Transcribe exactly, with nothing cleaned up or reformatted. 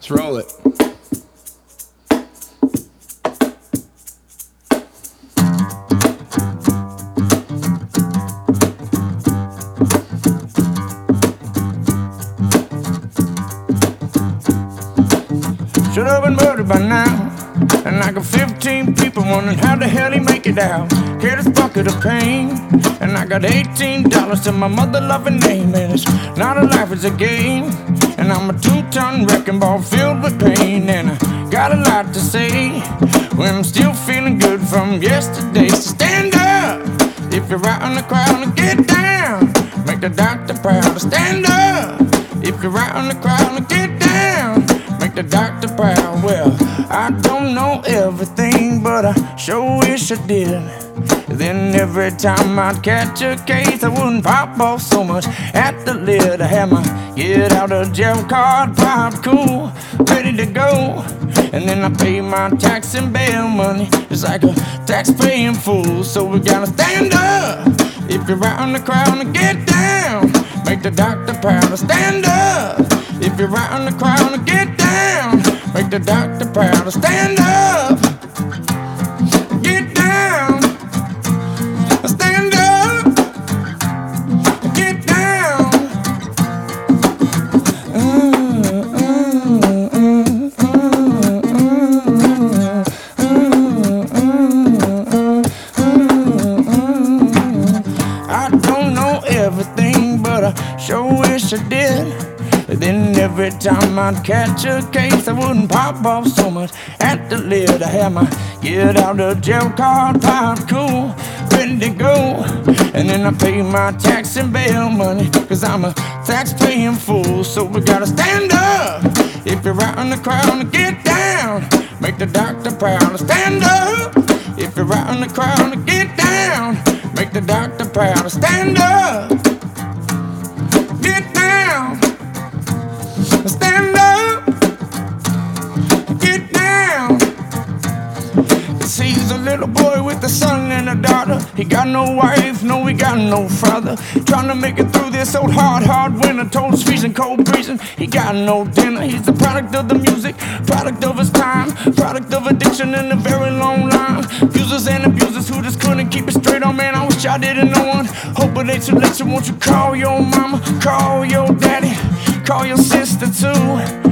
Let's roll it. Should have been murdered by now. And I got fifteen people wondering how the hell he make it out. Carry this bucket of pain. And I got eighteen dollars to my mother loving name. And it's not a life, it's a game. And I'm a two-ton wrecking ball filled with pain. And I got a lot to say when I'm still feeling good from yesterday. So stand up if you're out in the crowd, and get down. Make the doctor proud. Stand up if you're out in the crowd, and get down. Make the doctor proud. Well, I don't know everything, but I sure wish I did. Then every time I'd catch a case, I wouldn't pop off so much at the lid. I had my get out of jail card popped cool, ready to go. And then I pay my tax and bail money just like a tax-paying fool. So we gotta stand up if you're out in the crowd, and get down. Make the doctor proud. Stand up if you're out in the crowd, and get down. Make the doctor proud. Stand up, get down. Stand up, get down. Mm, mm, mm, mm, mm, mm, mm, mm. I don't know everything, but I sure wish I did. Then every time I'd catch a case, I wouldn't pop off so much at the lid. I had my get out of jail card popped cool, ready to go. And then I pay my tax and bail money, cause I'm a tax-paying fool. So we gotta stand up if you're out in the crowd, and get down. Make the doctor proud. Stand up if you're out in the crowd, and get down. Make the doctor proud. Stand up, get down. Stand up, get down. He's a little boy with a son and a daughter. He got no wife, no, he got no father. Trying to make it through this old hard, hard winter. Told us freezing, cold breezing. He got no dinner. He's the product of the music, product of his time, product of addiction and a very long line. Users and abusers who just couldn't keep it straight. Oh man, I wish I didn't know one. Hope it ain't too late, so won't you call your mama, call your daddy, call your sister too.